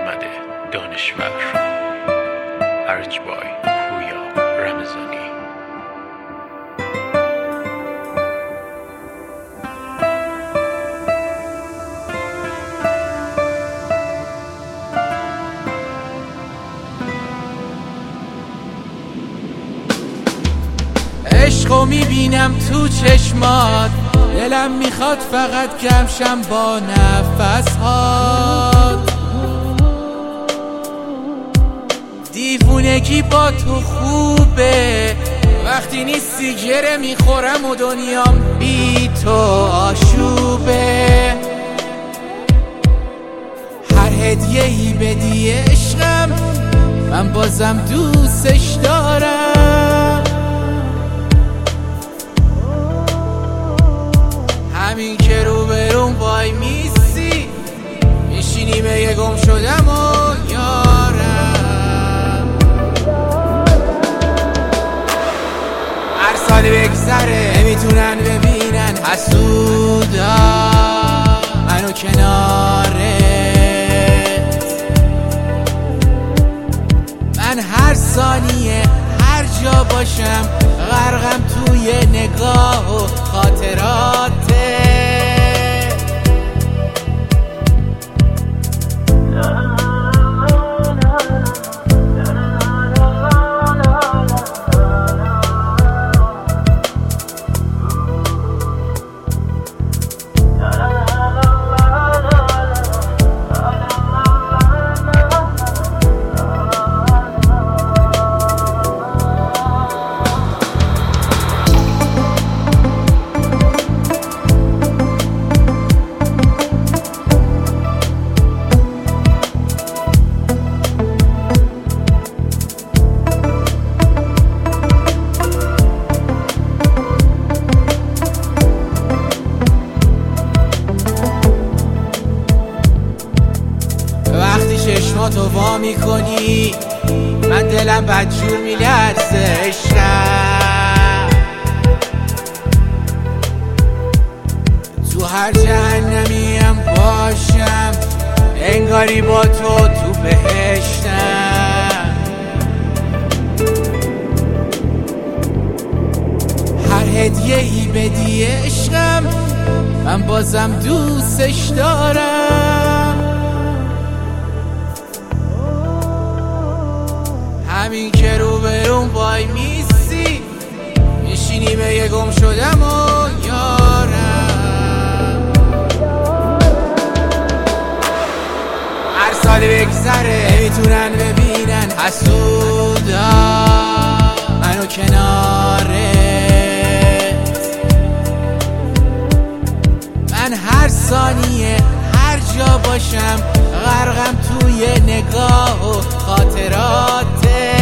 محمد دانشور، ارجبای پویا رمضانی. عشقو میبینم تو چشمات، دلم میخواد فقط کمشم با نفسهات. دیوونگی با تو خوبه، وقتی نیستی گره میخورم و دنیام بی تو آشوبه. هر هدیه‌ای بدی عشقم، من بازم دوستش دارم. همین که رو برون وای میسی، میشینی به یه گم شدم و یارم. هر سال بگذره نمیتونن ببینن حسودا منو کنارت. من هر ثانیه هر جا باشم غرقم توی نگاه و خاطراته. وقتی چشماتو وا میکنی من دلم بدجور میلرزه عشقم. تو هر جهنمیم باشم انگاری با تو بهشتم. هر هدیه‌ای بدی عشقم، من بازم دوستش دارم. همین که رو برون وای میسی، میشینی به یه گم شدم و یارم. هر سال بگذره نمیتونن ببینن حسودا منو کنارت. من هر ثانیه هر جا باشم غرقم توی نگاه و خاطراته.